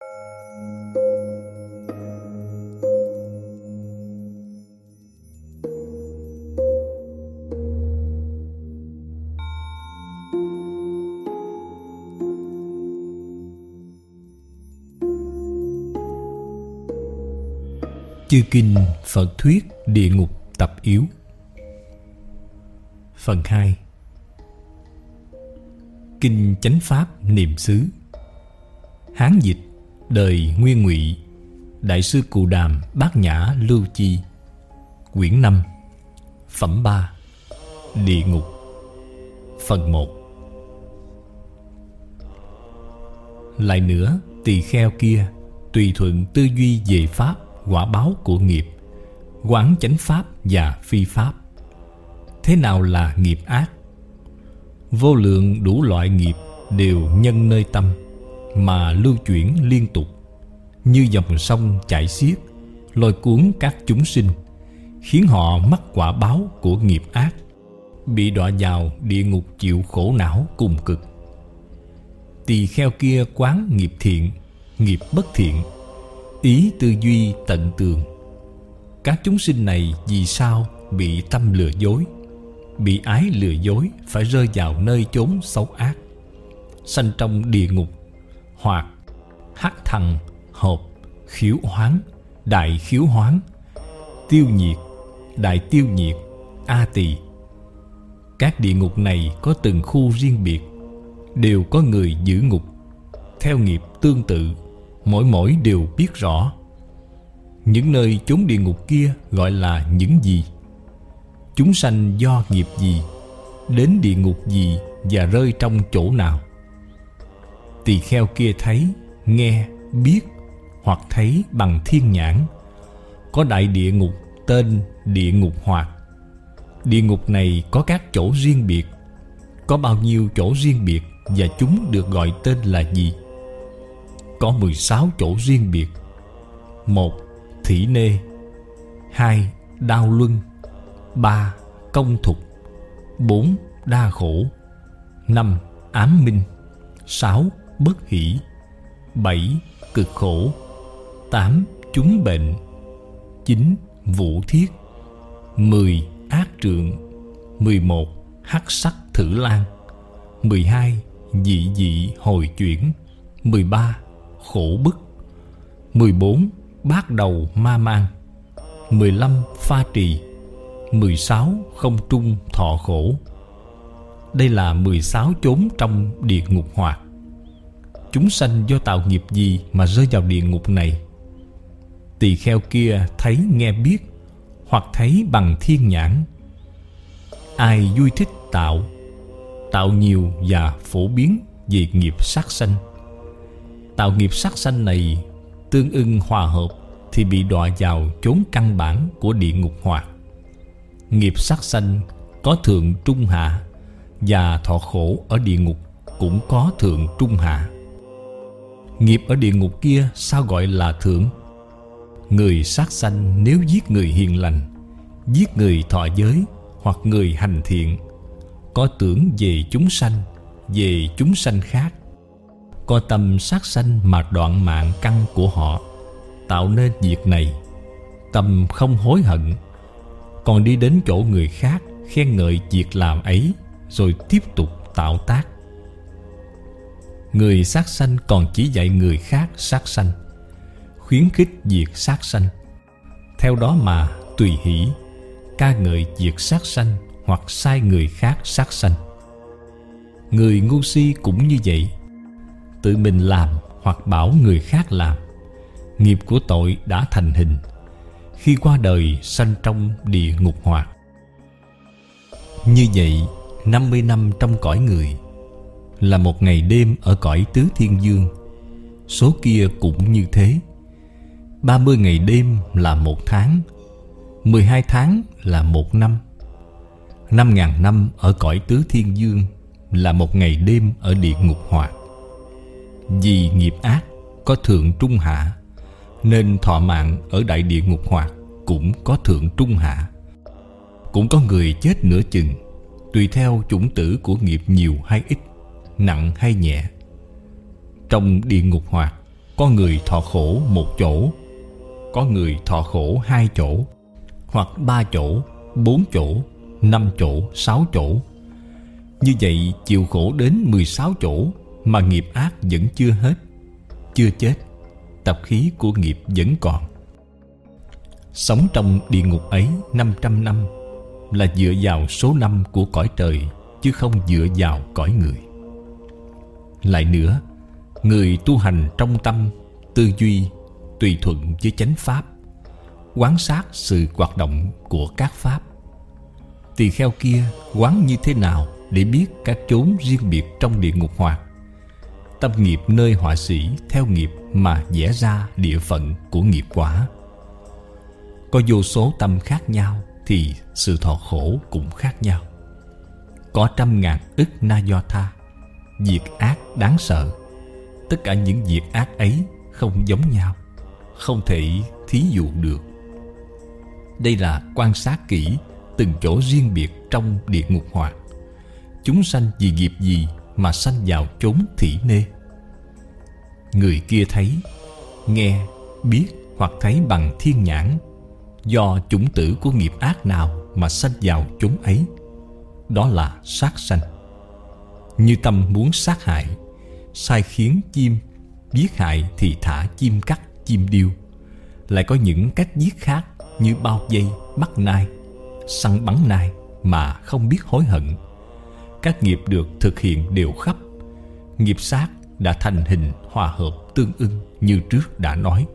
Chư Kinh Phật Thuyết Địa Ngục Tập Yếu. Phần 2. Kinh Chánh Pháp Niệm xứ. Hán dịch đời Nguyên Ngụy, Đại sư Cù Đàm Bát Nhã Lưu Chi. Quyển 5. Phẩm 3. Địa Ngục. Phần 1. Lại nữa, tỳ kheo kia tùy thuận tư duy về pháp, quả báo của nghiệp, quán chánh pháp và phi pháp. Thế nào là nghiệp ác? Vô lượng đủ loại nghiệp đều nhân nơi tâm mà lưu chuyển liên tục, như dòng sông chảy xiết, lôi cuốn các chúng sinh, khiến họ mắc quả báo của nghiệp ác, bị đọa vào địa ngục chịu khổ não cùng cực. Tỳ kheo kia quán nghiệp thiện, nghiệp bất thiện, ý tư duy tận tường. Các chúng sinh này vì sao bị tâm lừa dối, bị ái lừa dối, phải rơi vào nơi chốn xấu ác, sanh trong địa ngục, hoặc hắc thần, hộp, khiếu hoán, đại khiếu hoán, tiêu nhiệt, đại tiêu nhiệt, a tỳ. Các địa ngục này có từng khu riêng biệt, đều có người giữ ngục, theo nghiệp tương tự, mỗi đều biết rõ. Những nơi chốn địa ngục kia gọi là những gì? Chúng sanh do nghiệp gì, đến địa ngục gì và rơi trong chỗ nào? Tỳ kheo kia thấy, nghe, biết, hoặc thấy bằng thiên nhãn. Có đại địa ngục tên địa ngục hoạt. Địa ngục này có các chỗ riêng biệt. Có bao nhiêu chỗ riêng biệt và chúng được gọi tên là gì? Có 16 chỗ riêng biệt. 1. Thỉ nê. 2. Đao luân. 3. Công thục. 4. Đa khổ. 5. Ám minh. 6. Bất hỷ. 7. Cực khổ. 8. Chúng bệnh. 9. Vũ thiết. 10. Ác trượng. 11. Hắc sắc thử lan. 12. Dị dị hồi chuyển. 13. Khổ bức. 14. Bát đầu ma mang. 15. Pha trì. 16. Không trung thọ khổ. Đây là 16 chốn trong địa ngục hoạt. Chúng sanh do tạo nghiệp gì mà rơi vào địa ngục này? Tỳ kheo kia thấy nghe biết, hoặc thấy bằng thiên nhãn. Ai vui thích tạo nhiều và phổ biến về nghiệp sát sanh. Tạo nghiệp sát sanh này tương ưng hòa hợp thì bị đọa vào chốn căn bản của địa ngục hoạt. Nghiệp sát sanh có thượng trung hạ, và thọ khổ ở địa ngục cũng có thượng trung hạ. Nghiệp ở địa ngục kia sao gọi là thượng? Người sát sanh nếu giết người hiền lành, giết người thọ giới, hoặc người hành thiện, có tưởng về chúng sanh khác, có tâm sát sanh mà đoạn mạng căn của họ, tạo nên việc này, tâm không hối hận, còn đi đến chỗ người khác khen ngợi việc làm ấy, rồi tiếp tục tạo tác. Người sát sanh còn chỉ dạy người khác sát sanh, khuyến khích việc sát sanh, theo đó mà tùy hỷ ca ngợi việc sát sanh, hoặc sai người khác sát sanh. Người ngu si cũng như vậy, tự mình làm hoặc bảo người khác làm, nghiệp của tội đã thành hình, khi qua đời sanh trong địa ngục hoạt. Như vậy 50 năm trong cõi người là một ngày đêm ở cõi tứ thiên dương. Số kia cũng như thế. 30 ngày đêm là 1 tháng, 12 tháng là 1 năm. 5.000 năm ở cõi tứ thiên dương là một ngày đêm ở địa ngục hoạt. Vì nghiệp ác có thượng trung hạ, nên thọ mạng ở đại địa ngục hoạt cũng có thượng trung hạ. Cũng có người chết nửa chừng, tùy theo chủng tử của nghiệp nhiều hay ít, nặng hay nhẹ. Trong địa ngục hoạt có người thọ khổ một chỗ, có người thọ khổ 2 chỗ, hoặc 3 chỗ, 4 chỗ, 5 chỗ, 6 chỗ. Như vậy chịu khổ đến 16 chỗ mà nghiệp ác vẫn chưa hết, chưa chết, tập khí của nghiệp vẫn còn. Sống trong địa ngục ấy 500 năm là dựa vào số năm của cõi trời, chứ không dựa vào cõi người. Lại nữa, người tu hành trong tâm, tư duy tùy thuận với chánh pháp, quán sát sự hoạt động của các pháp. Tỳ kheo kia quán như thế nào để biết các chốn riêng biệt trong địa ngục hoạt? Tâm nghiệp nơi họa sĩ theo nghiệp mà vẽ ra địa phận của nghiệp quả. Có vô số tâm khác nhau thì sự thọ khổ cũng khác nhau. Có trăm ngàn ức na do tha, việc ác đáng sợ. Tất cả những việc ác ấy không giống nhau, không thể thí dụ được. Đây là quan sát kỹ từng chỗ riêng biệt trong địa ngục hoạt. Chúng sanh vì nghiệp gì mà sanh vào chốn thỉ nê? Người kia thấy, nghe, biết hoặc thấy bằng thiên nhãn. Do chủng tử của nghiệp ác nào mà sanh vào chốn ấy? Đó là sát sanh. Như tâm muốn sát hại, sai khiến chim, giết hại thì thả chim cắt, chim điêu. Lại có những cách giết khác như bao vây, bắt nai, săn bắn nai mà không biết hối hận. Các nghiệp được thực hiện đều khắp. Nghiệp sát đã thành hình hòa hợp tương ưng như trước đã nói.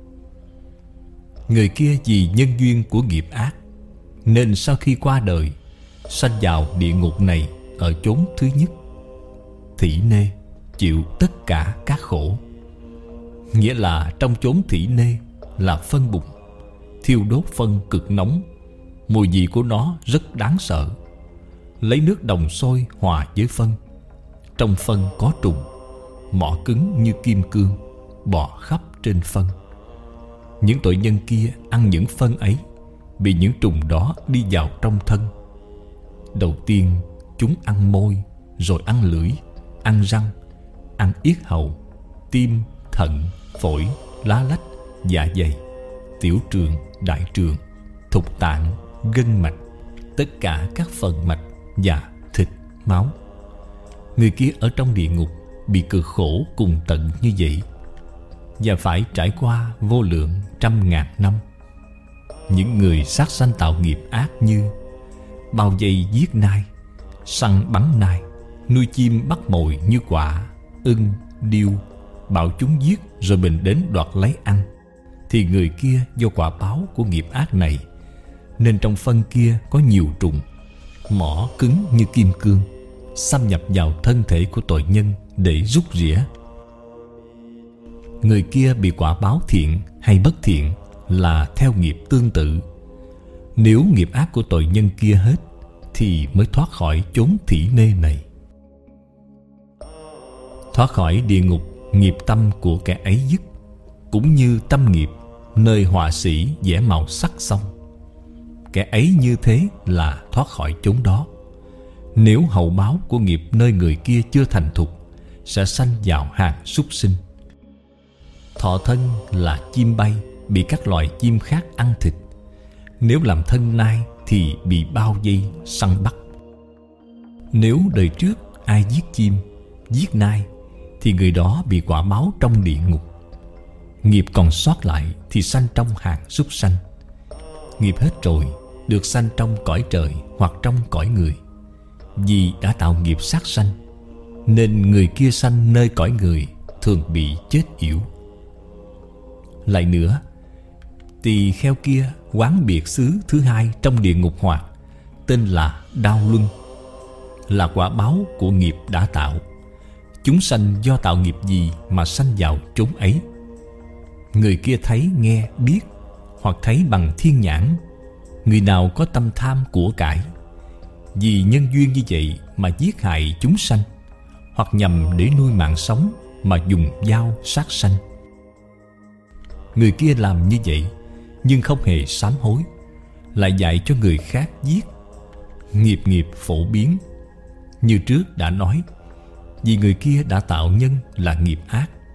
Người kia vì nhân duyên của nghiệp ác nên sau khi qua đời sanh vào địa ngục này ở chốn thứ nhất, thỉ nê, chịu tất cả các khổ. Nghĩa là trong chốn thỉ nê là phân bùn, thiêu đốt phân cực nóng. Mùi vị của nó rất đáng sợ. Lấy nước đồng sôi hòa với phân. Trong phân có trùng, mỏ cứng như kim cương, bò khắp trên phân. Những tội nhân kia ăn những phân ấy, bị những trùng đó đi vào trong thân. Đầu tiên chúng ăn môi, rồi ăn lưỡi, ăn răng, ăn yết hầu, tim, thận, phổi, lá lách, dạ dày, tiểu trường, đại trường, thục tạng, gân mạch, tất cả các phần mạch và thịt, máu. Người kia ở trong địa ngục bị cực khổ cùng tận như vậy, và phải trải qua vô lượng trăm ngàn năm. Những người sát sanh tạo nghiệp ác như bao vây giết nai, săn bắn nai, nuôi chim bắt mồi như quạ, ưng, điêu, bảo chúng giết rồi mình đến đoạt lấy ăn, thì người kia do quả báo của nghiệp ác này nên trong phân kia có nhiều trùng, mỏ cứng như kim cương, xâm nhập vào thân thể của tội nhân để rút rỉa. Người kia bị quả báo thiện hay bất thiện là theo nghiệp tương tự. Nếu nghiệp ác của tội nhân kia hết thì mới thoát khỏi chốn thỉ nê này. Thoát khỏi địa ngục, nghiệp tâm của kẻ ấy dứt, cũng như tâm nghiệp nơi họa sĩ vẽ màu sắc xong. Kẻ ấy như thế là thoát khỏi chốn đó. Nếu hậu báo của nghiệp nơi người kia chưa thành thục, sẽ sanh vào hàng súc sinh. Thọ thân là chim bay, bị các loài chim khác ăn thịt. Nếu làm thân nai thì bị bao vây săn bắt. Nếu đời trước ai giết chim, giết nai thì người đó bị quả báo trong địa ngục. Nghiệp còn sót lại thì sanh trong hàng súc sanh. Nghiệp hết rồi được sanh trong cõi trời hoặc trong cõi người. Vì đã tạo nghiệp sát sanh nên người kia sanh nơi cõi người thường bị chết yểu. Lại nữa, tỳ kheo kia quán biệt xứ thứ hai trong địa ngục hoạt, tên là Đao Luân, là quả báo của nghiệp đã tạo. Chúng sanh do tạo nghiệp gì mà sanh vào chốn ấy? Người kia thấy, nghe, biết hoặc thấy bằng thiên nhãn. Người nào có tâm tham của cải, vì nhân duyên như vậy mà giết hại chúng sanh, hoặc nhằm để nuôi mạng sống mà dùng dao sát sanh. Người kia làm như vậy nhưng không hề sám hối, lại dạy cho người khác giết. Nghiệp phổ biến. Như trước đã nói, vì người kia đã tạo nhân là nghiệp ác,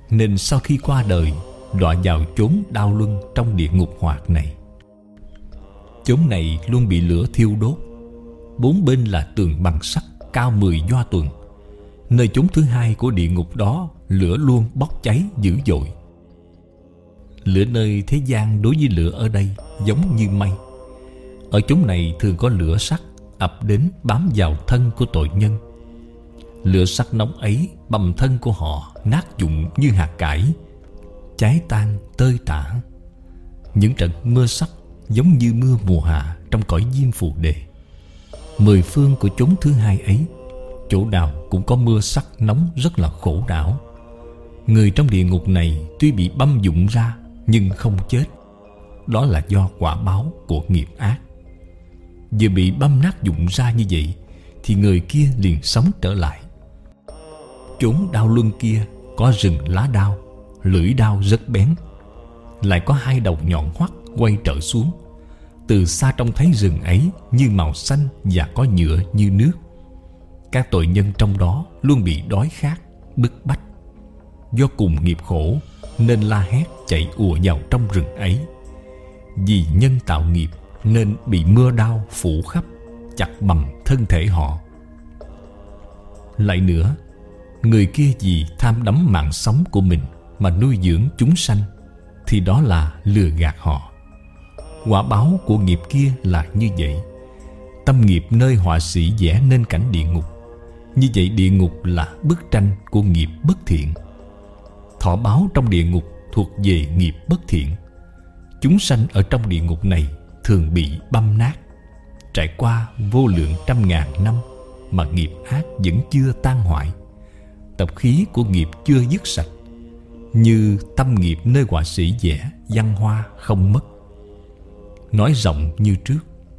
nên sau khi qua đời đọa vào chốn đao luân trong địa ngục hoạt này. Chốn này luôn bị lửa thiêu đốt, bốn bên là tường bằng sắt cao 10 do tuần. Nơi chốn thứ hai của địa ngục đó, lửa luôn bốc cháy dữ dội. Lửa nơi thế gian đối với lửa ở đây giống như mây. Ở chốn này thường có lửa sắt ập đến bám vào thân của tội nhân. Lửa sắt nóng ấy bầm thân của họ nát vụn như hạt cải, cháy tan tơi tả. Những trận mưa sắt giống như mưa mùa hạ trong cõi Diêm Phù Đề. 10 phương của chốn thứ hai ấy, chỗ nào cũng có mưa sắt nóng rất là khổ não. Người trong địa ngục này tuy bị băm vụn ra nhưng không chết. Đó là do quả báo của nghiệp ác. Vừa bị băm nát vụn ra như vậy thì người kia liền sống trở lại. Chốn đao luân kia có rừng lá đao, lưỡi đao rất bén, lại có 2 đầu nhọn hoắt quay trở xuống. Từ xa trông thấy rừng ấy như màu xanh và có nhựa như nước. Các tội nhân trong đó luôn bị đói khát, bức bách. Do cùng nghiệp khổ nên la hét chạy ùa vào trong rừng ấy. Vì nhân tạo nghiệp nên bị mưa đao phủ khắp, chặt bầm thân thể họ. Lại nữa, người kia vì tham đắm mạng sống của mình mà nuôi dưỡng chúng sanh, thì đó là lừa gạt họ. Quả báo của nghiệp kia là như vậy. Tâm nghiệp nơi họa sĩ vẽ nên cảnh địa ngục. Như vậy địa ngục là bức tranh của nghiệp bất thiện. Thọ báo trong địa ngục thuộc về nghiệp bất thiện. Chúng sanh ở trong địa ngục này thường bị băm nát, trải qua vô lượng trăm ngàn năm mà nghiệp ác vẫn chưa tan hoại. Tập khí của nghiệp chưa dứt sạch, như tâm nghiệp nơi họa sĩ vẽ văn hoa không mất. Nói rộng như trước.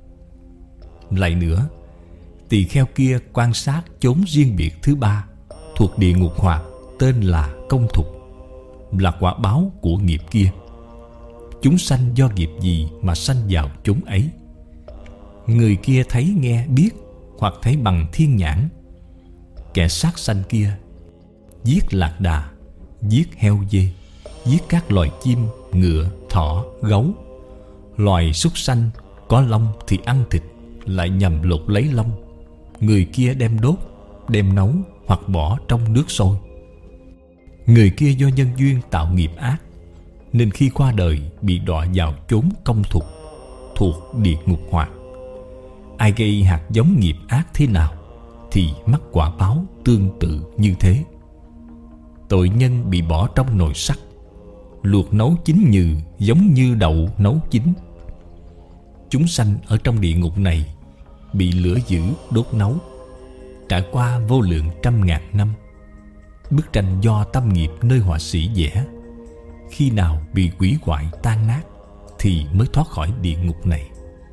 Lại nữa, tỳ kheo kia quan sát chốn riêng biệt thứ ba thuộc địa ngục hoạt tên là công thục, là quả báo của nghiệp kia. Chúng sanh do nghiệp gì mà sanh vào chốn ấy? Người kia thấy nghe biết hoặc thấy bằng thiên nhãn. Kẻ sát sanh kia giết lạc đà, giết heo dê, giết các loài chim, ngựa, thỏ, gấu. Loài súc sanh có lông thì ăn thịt, lại nhằm lột lấy lông. Người kia đem đốt, đem nấu hoặc bỏ trong nước sôi. Người kia do nhân duyên tạo nghiệp ác, nên khi qua đời bị đọa vào chốn công thục thuộc địa ngục hoạt. Ai gây hạt giống nghiệp ác thế nào thì mắc quả báo tương tự như thế. Tội nhân bị bỏ trong nồi sắt, luộc nấu chín nhừ giống như đậu nấu chín. Chúng sanh ở trong địa ngục này bị lửa dữ đốt nấu, trải qua vô lượng trăm ngàn năm. Bức tranh do tâm nghiệp nơi họa sĩ vẽ, khi nào bị quỷ hoại tan nát thì mới thoát khỏi địa ngục này.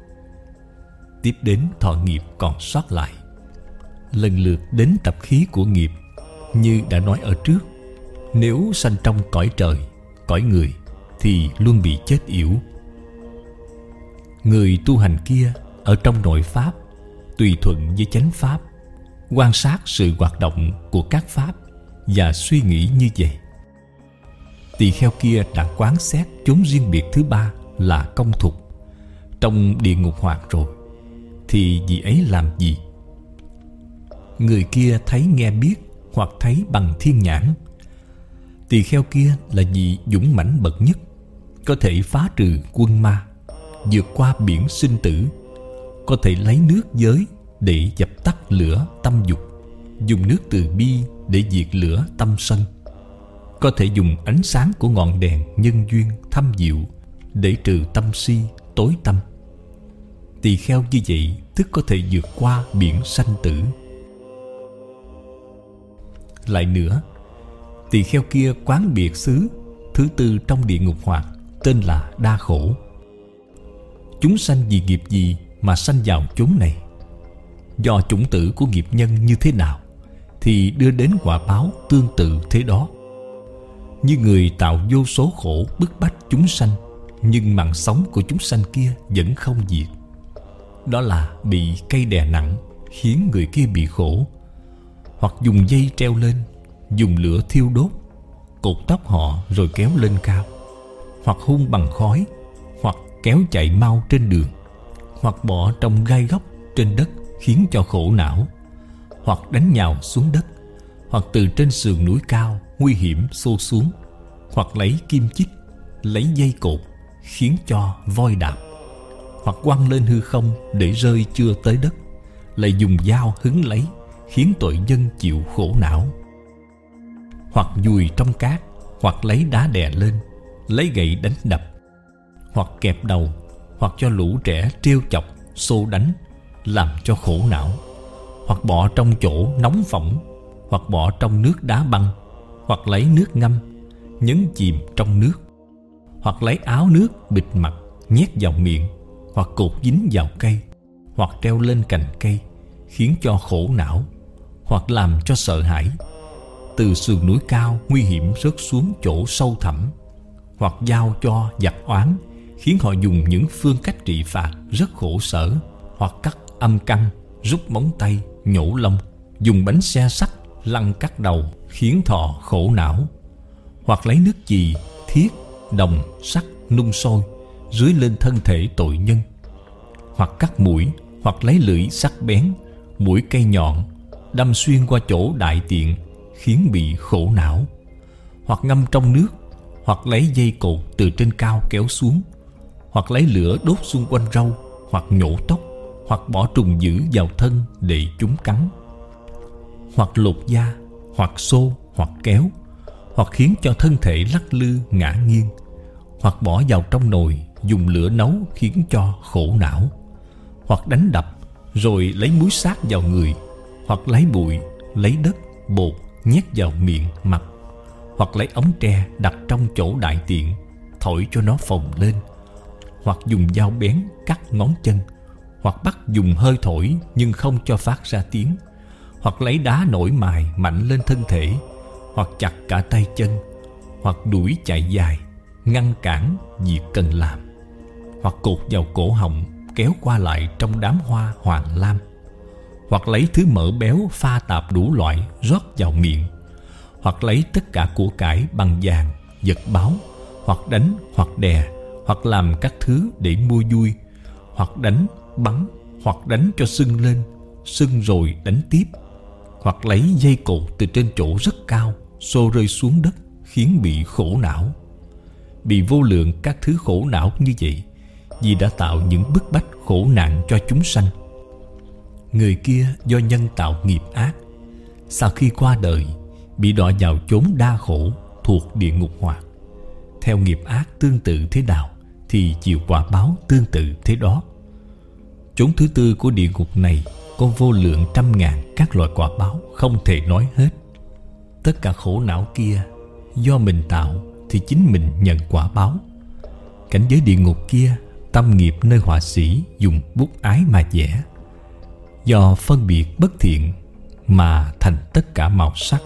Tiếp đến thọ nghiệp còn sót lại, lần lượt đến tập khí của nghiệp. Như đã nói ở trước, nếu sanh trong cõi trời, cõi người thì luôn bị chết yểu. Người tu hành kia ở trong nội pháp, tùy thuận với chánh pháp, quan sát sự hoạt động của các pháp và suy nghĩ như vậy. Tỳ kheo kia đã quán xét chốn riêng biệt thứ ba là công thục trong địa ngục hoạt rồi, thì vị ấy làm gì? Người kia thấy nghe biết hoặc thấy bằng thiên nhãn. Tỳ kheo kia là vị dũng mãnh bậc nhất, có thể phá trừ quân ma, vượt qua biển sinh tử, có thể lấy nước giới để dập tắt lửa tâm dục, dùng nước từ bi để diệt lửa tâm sân, có thể dùng ánh sáng của ngọn đèn nhân duyên thâm diệu để trừ tâm si tối tâm. Tỳ kheo như vậy tức có thể vượt qua biển sanh tử. Lại nữa, tỳ kheo kia quán biệt xứ thứ tư trong địa ngục hoạt tên là đa khổ. Chúng sanh vì nghiệp gì mà sanh vào chốn này? Do chủng tử của nghiệp nhân như thế nào thì đưa đến quả báo tương tự thế đó. Như người tạo vô số khổ bức bách chúng sanh, nhưng mạng sống của chúng sanh kia vẫn không diệt. Đó là bị cây đè nặng khiến người kia bị khổ, hoặc dùng dây treo lên, dùng lửa thiêu đốt, cột tóc họ rồi kéo lên cao, hoặc hun bằng khói, hoặc kéo chạy mau trên đường, hoặc bỏ trong gai góc trên đất khiến cho khổ não, hoặc đánh nhào xuống đất, hoặc từ trên sườn núi cao nguy hiểm xô xuống, hoặc lấy kim chích, lấy dây cột khiến cho voi đạp, hoặc quăng lên hư không để rơi chưa tới đất, lại dùng dao hứng lấy khiến tội nhân chịu khổ não, hoặc vùi trong cát, hoặc lấy đá đè lên, lấy gậy đánh đập, hoặc kẹp đầu, hoặc cho lũ trẻ trêu chọc xô đánh làm cho khổ não, hoặc bỏ trong chỗ nóng phỏng, hoặc bỏ trong nước đá băng, hoặc lấy nước ngâm nhấn chìm trong nước, hoặc lấy áo nước bịt mặt nhét vào miệng, hoặc cột dính vào cây, hoặc treo lên cành cây khiến cho khổ não, hoặc làm cho sợ hãi, từ sườn núi cao nguy hiểm rớt xuống chỗ sâu thẳm, hoặc giao cho giặc oán khiến họ dùng những phương cách trị phạt rất khổ sở, hoặc cắt âm căn, rút móng tay, nhổ lông, dùng bánh xe sắt lăn cắt đầu khiến thọ khổ não, hoặc lấy nước chì, thiết, đồng, sắt nung sôi rưới lên thân thể tội nhân, hoặc cắt mũi, hoặc lấy lưỡi sắc bén, mũi cây nhọn đâm xuyên qua chỗ đại tiện khiến bị khổ não, hoặc ngâm trong nước, hoặc lấy dây cột từ trên cao kéo xuống, hoặc lấy lửa đốt xung quanh râu, hoặc nhổ tóc, hoặc bỏ trùng dữ vào thân để chúng cắn, hoặc lột da, hoặc xô, hoặc kéo, hoặc khiến cho thân thể lắc lư ngã nghiêng, hoặc bỏ vào trong nồi dùng lửa nấu khiến cho khổ não, hoặc đánh đập rồi lấy muối sát vào người, hoặc lấy bụi, lấy đất, bột nhét vào miệng, mặt, hoặc lấy ống tre đặt trong chỗ đại tiện thổi cho nó phồng lên, hoặc dùng dao bén cắt ngón chân, hoặc bắt dùng hơi thổi nhưng không cho phát ra tiếng, hoặc lấy đá nổi mài mạnh lên thân thể, hoặc chặt cả tay chân, hoặc đuổi chạy dài ngăn cản việc cần làm, hoặc cột vào cổ họng kéo qua lại trong đám hoa hoàng lam, hoặc lấy thứ mỡ béo pha tạp đủ loại rót vào miệng, hoặc lấy tất cả của cải bằng vàng, vật báu, hoặc đánh, hoặc đè, hoặc làm các thứ để mua vui, hoặc đánh, bắn, hoặc đánh cho sưng lên, sưng rồi đánh tiếp, hoặc lấy dây cột từ trên chỗ rất cao xô rơi xuống đất khiến bị khổ não. Bị vô lượng các thứ khổ não như vậy vì đã tạo những bức bách khổ nạn cho chúng sanh. Người kia do nhân tạo nghiệp ác, sau khi qua đời bị đọa vào chốn đa khổ thuộc địa ngục hoạt. Theo nghiệp ác tương tự thế nào thì chịu quả báo tương tự thế đó. Chốn thứ tư của địa ngục này có vô lượng trăm ngàn các loại quả báo không thể nói hết. Tất cả khổ não kia do mình tạo thì chính mình nhận quả báo. Cảnh giới địa ngục kia tâm nghiệp nơi họa sĩ dùng bút ái mà vẽ, do phân biệt bất thiện mà thành tất cả màu sắc.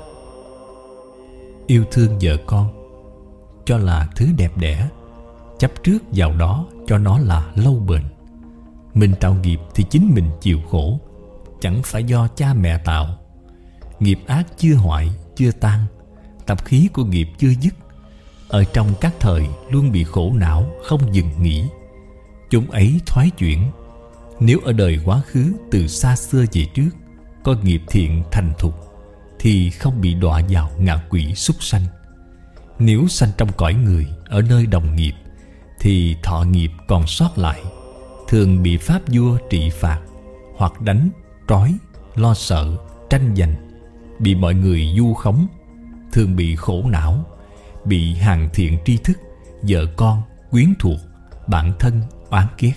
Yêu thương vợ con cho là thứ đẹp đẽ, chấp trước vào đó cho nó là lâu bền. Mình tạo nghiệp thì chính mình chịu khổ, chẳng phải do cha mẹ tạo. Nghiệp ác chưa hoại, chưa tan, tập khí của nghiệp chưa dứt, ở trong các thời luôn bị khổ não không dừng nghỉ. Chúng ấy thoái chuyển. Nếu ở đời quá khứ từ xa xưa về trước có nghiệp thiện thành thục thì không bị đọa vào ngạ quỷ súc sanh. Nếu sanh trong cõi người ở nơi đồng nghiệp thì thọ nghiệp còn sót lại, thường bị pháp vua trị phạt, hoặc đánh, trói, lo sợ, tranh giành, bị mọi người vu khống, thường bị khổ não, bị hàng thiện tri thức, vợ con, quyến thuộc, bản thân oán ghét.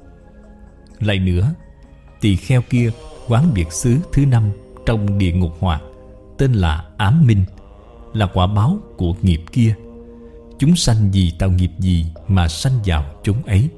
Lại nữa, tỳ kheo kia quán biệt xứ thứ 5 trong địa ngục hoạt tên là ám minh, là quả báo của nghiệp kia. Chúng sanh vì tạo nghiệp gì mà sanh vào chúng ấy.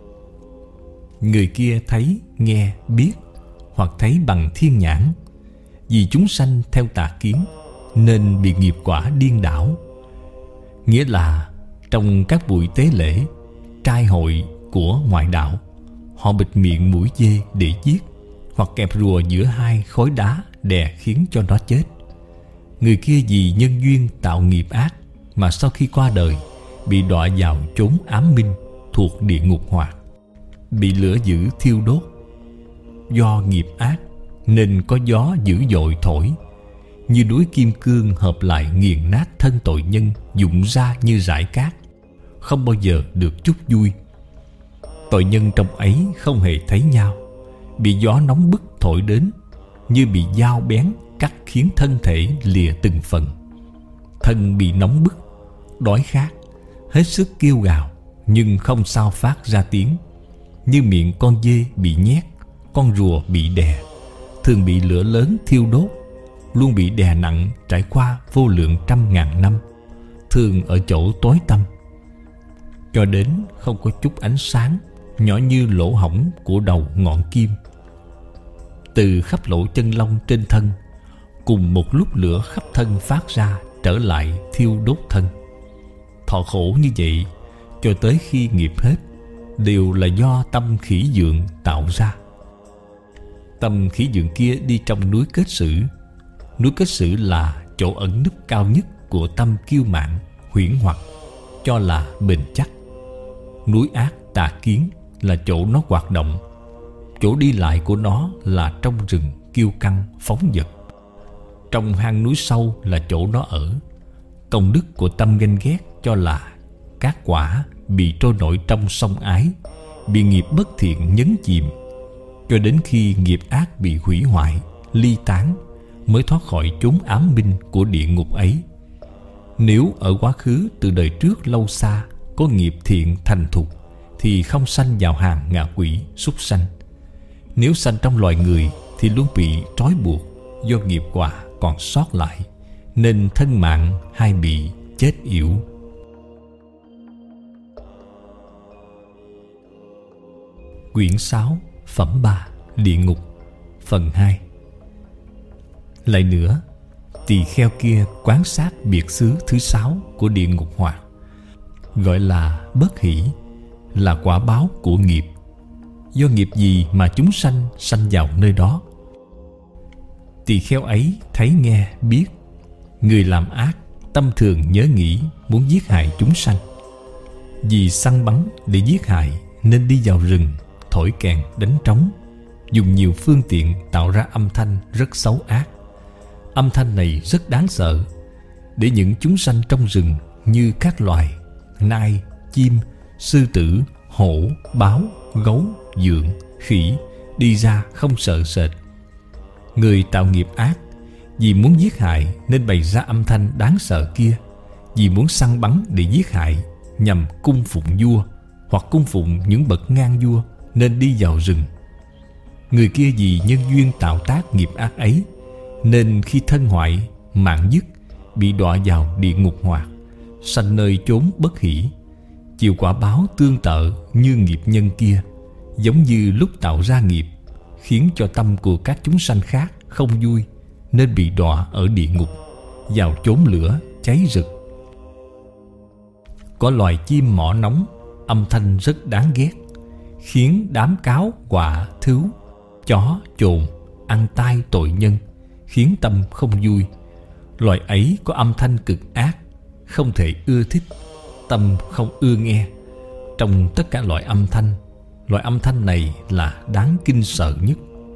Người kia thấy, nghe, biết, hoặc thấy bằng thiên nhãn. Vì chúng sanh theo tà kiến nên bị nghiệp quả điên đảo. Nghĩa là trong các buổi tế lễ, trai hội của ngoại đạo, họ bịt miệng mũi dê để giết, hoặc kẹp rùa giữa hai khối đá đè khiến cho nó chết. Người kia vì nhân duyên tạo nghiệp ác mà sau khi qua đời bị đọa vào chốn ám minh thuộc địa ngục hoạt, bị lửa dữ thiêu đốt. Do nghiệp ác nên có gió dữ dội thổi, như núi kim cương hợp lại nghiền nát thân tội nhân, dụng ra như rải cát, không bao giờ được chút vui. Tội nhân trong ấy không hề thấy nhau, bị gió nóng bức thổi đến, như bị dao bén cắt khiến thân thể lìa từng phần. Thân bị nóng bức, đói khát, hết sức kêu gào, nhưng không sao phát ra tiếng, như miệng con dê bị nhét, con rùa bị đè, thường bị lửa lớn thiêu đốt, luôn bị đè nặng trải qua vô lượng trăm ngàn năm, thường ở chỗ tối tăm, cho đến không có chút ánh sáng, nhỏ như lỗ hổng của đầu ngọn kim. Từ khắp lỗ chân lông trên thân, cùng một lúc lửa khắp thân phát ra, trở lại thiêu đốt thân. Thọ khổ như vậy cho tới khi nghiệp hết, đều là do tâm khỉ dượng tạo ra. Tâm khỉ dượng kia đi trong núi Kết Sử. Núi Kết Sử là chỗ ẩn núp cao nhất của tâm kiêu mạn, huyễn hoặc, cho là bền chắc. Núi Ác Tà Kiến là chỗ nó hoạt động. Chỗ đi lại của nó là trong rừng kiêu căng phóng dật. Trong hang núi sâu là chỗ nó ở. Công đức của tâm ganh ghét cho là các quả bị trôi nổi trong sông ái, bị nghiệp bất thiện nhấn chìm, cho đến khi nghiệp ác bị hủy hoại, ly tán, mới thoát khỏi chốn ám minh của địa ngục ấy. Nếu ở quá khứ từ đời trước lâu xa có nghiệp thiện thành thục, thì không sanh vào hàng ngạ quỷ súc sanh. Nếu sanh trong loài người thì luôn bị trói buộc, do nghiệp quả còn sót lại, nên thân mạng hay bị chết yểu. Quyển 6, Phẩm 3, Địa ngục, Phần 2. Lại nữa, tỳ kheo kia quan sát biệt xứ thứ 6 của địa ngục hoạt, gọi là bất hỷ, là quả báo của nghiệp. Do nghiệp gì mà chúng sanh vào nơi đó? Tỳ kheo ấy thấy nghe biết, người làm ác tâm thường nhớ nghĩ muốn giết hại chúng sanh. Vì săn bắn để giết hại nên đi vào rừng, thổi kèn đánh trống, dùng nhiều phương tiện tạo ra âm thanh rất xấu ác. Âm thanh này rất đáng sợ, để những chúng sanh trong rừng như các loài nai, chim, sư tử, hổ, báo, gấu, dượng, khỉ đi ra không sợ sệt. Người tạo nghiệp ác vì muốn giết hại nên bày ra âm thanh đáng sợ kia, vì muốn săn bắn để giết hại nhằm cung phụng vua hoặc cung phụng những bậc ngang vua nên đi vào rừng. Người kia vì nhân duyên tạo tác nghiệp ác ấy nên khi thân hoại, mạng dứt, bị đọa vào địa ngục hoạt, sanh nơi chốn bất hỷ, chịu quả báo tương tự như nghiệp nhân kia, giống như lúc tạo ra nghiệp, khiến cho tâm của các chúng sanh khác không vui, nên bị đọa ở địa ngục, vào chốn lửa cháy rực. Có loài chim mỏ nóng, âm thanh rất đáng ghét, khiến đám cáo, quạ, thứu, chó, chồn ăn tai tội nhân, khiến tâm không vui. Loài ấy có âm thanh cực ác, không thể ưa thích, tâm không ưa nghe. Trong tất cả loại âm thanh này là đáng kinh sợ nhất.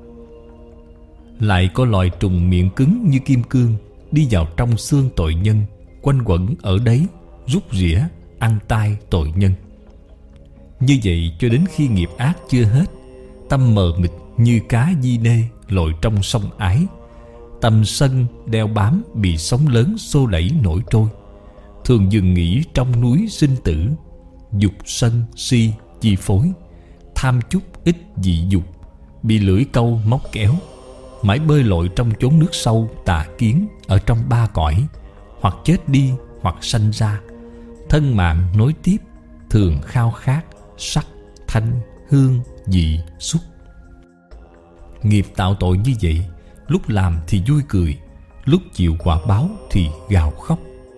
Lại có loài trùng miệng cứng như kim cương, đi vào trong xương tội nhân, quanh quẩn ở đấy, rút rỉa, ăn tai tội nhân. Như vậy cho đến khi nghiệp ác chưa hết, tâm mờ mịt như cá di nê lội trong sông ái, tâm sân đeo bám bị sóng lớn xô đẩy nổi trôi, thường dừng nghỉ trong núi sinh tử, dục sân si chi phối, tham chút ít dị dục, bị lưỡi câu móc kéo, mãi bơi lội trong chốn nước sâu tà kiến ở trong ba cõi, hoặc chết đi hoặc sanh ra, thân mạng nối tiếp, thường khao khát sắc, thanh, hương, vị, xúc. Nghiệp tạo tội như vậy, lúc làm thì vui cười, lúc chịu quả báo thì gào khóc.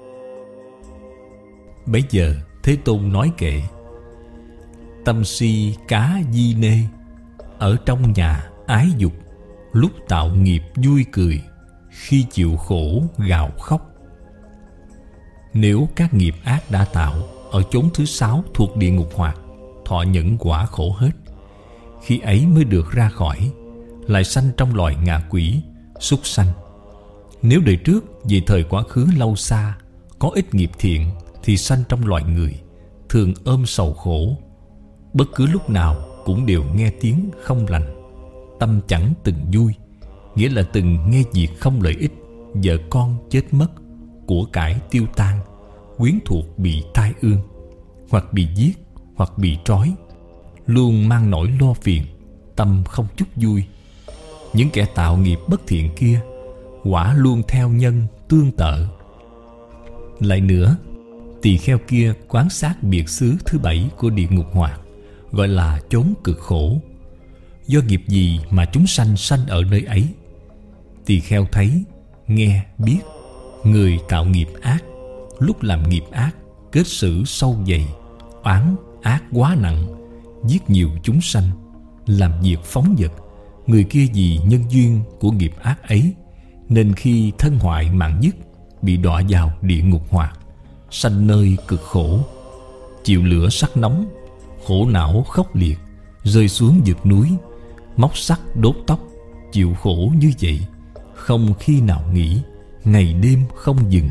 Bấy giờ Thế Tôn nói kệ: tâm si cá di nê, ở trong nhà ái dục, lúc tạo nghiệp vui cười, khi chịu khổ gào khóc. Nếu các nghiệp ác đã tạo ở chốn thứ 6 thuộc địa ngục hoạt, thọ những quả khổ hết, khi ấy mới được ra khỏi, lại sanh trong loài ngạ quỷ, súc sanh. Nếu đời trước về thời quá khứ lâu xa có ít nghiệp thiện thì sanh trong loài người, thường ôm sầu khổ, bất cứ lúc nào cũng đều nghe tiếng không lành, tâm chẳng từng vui, nghĩa là từng nghe việc không lợi ích, vợ con chết mất, của cải tiêu tan, quyến thuộc bị tai ương, hoặc bị giết, hoặc bị trói, luôn mang nỗi lo phiền, tâm không chút vui. Những kẻ tạo nghiệp bất thiện kia, quả luôn theo nhân tương tự. Lại nữa, tỳ kheo kia quán sát biệt xứ thứ 7 của địa ngục hoạt, gọi là chốn cực khổ. Do nghiệp gì mà chúng sanh sanh ở nơi ấy? Tỳ kheo thấy, nghe, biết, người tạo nghiệp ác, lúc làm nghiệp ác, kết xử sâu dày, oán ác quá nặng, giết nhiều chúng sanh, làm việc phóng dật. Người kia vì nhân duyên của nghiệp ác ấy, nên khi thân hoại mạng dứt, bị đọa vào địa ngục hoạt, sanh nơi cực khổ, chịu lửa sắc nóng, khổ não khốc liệt, rơi xuống vực núi, móc sắt đốt tóc, chịu khổ như vậy, không khi nào nghỉ, ngày đêm không dừng.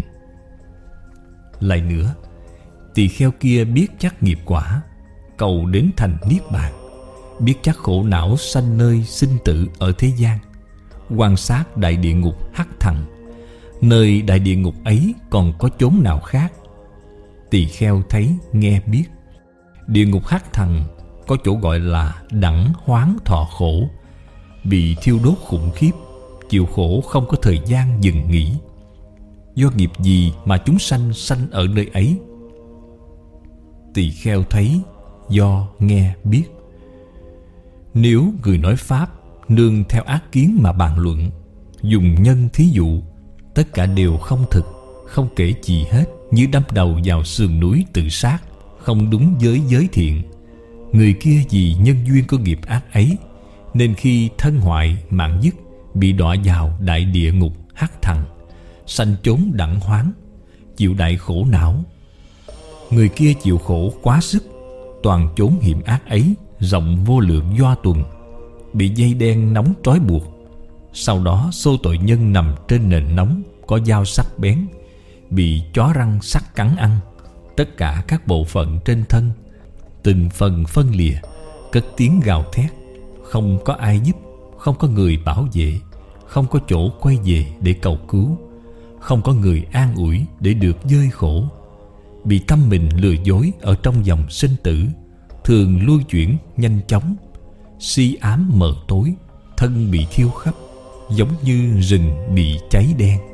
Lại nữa, tỳ kheo kia biết chắc nghiệp quả, cầu đến thành niết bàn, biết chắc khổ não sanh nơi sinh tử ở thế gian, quan sát đại địa ngục Hắc Thần. Nơi đại địa ngục ấy còn có chốn nào khác? Tỳ kheo thấy, nghe, biết. Địa ngục Hắc Thần có chỗ gọi là đẳng hoán thọ khổ, bị thiêu đốt khủng khiếp, chịu khổ không có thời gian dừng nghỉ. Do nghiệp gì mà chúng sanh sanh ở nơi ấy? Tỳ kheo thấy, do nghe, biết. Nếu người nói pháp nương theo ác kiến mà bàn luận, dùng nhân thí dụ, tất cả đều không thực, không kể gì hết, như đâm đầu vào sườn núi tự sát, không đúng với giới thiện. Người kia vì nhân duyên của nghiệp ác ấy, nên khi thân hoại mạng dứt, bị đọa vào đại địa ngục Hắc Thần, sanh chốn đẳng hoán, chịu đại khổ não. Người kia chịu khổ quá sức, toàn chốn hiểm ác ấy rộng vô lượng do tuần, bị dây đen nóng trói buộc. Sau đó xô tội nhân nằm trên nền nóng có dao sắc bén, bị chó răng sắc cắn ăn, tất cả các bộ phận trên thân từng phần phân lìa, cất tiếng gào thét, không có ai giúp, không có người bảo vệ, không có chỗ quay về để cầu cứu, không có người an ủi để được vơi khổ. Bị tâm mình lừa dối ở trong dòng sinh tử, thường lui chuyển nhanh chóng, si ám mờ tối, thân bị thiêu khắp, giống như rừng bị cháy đen.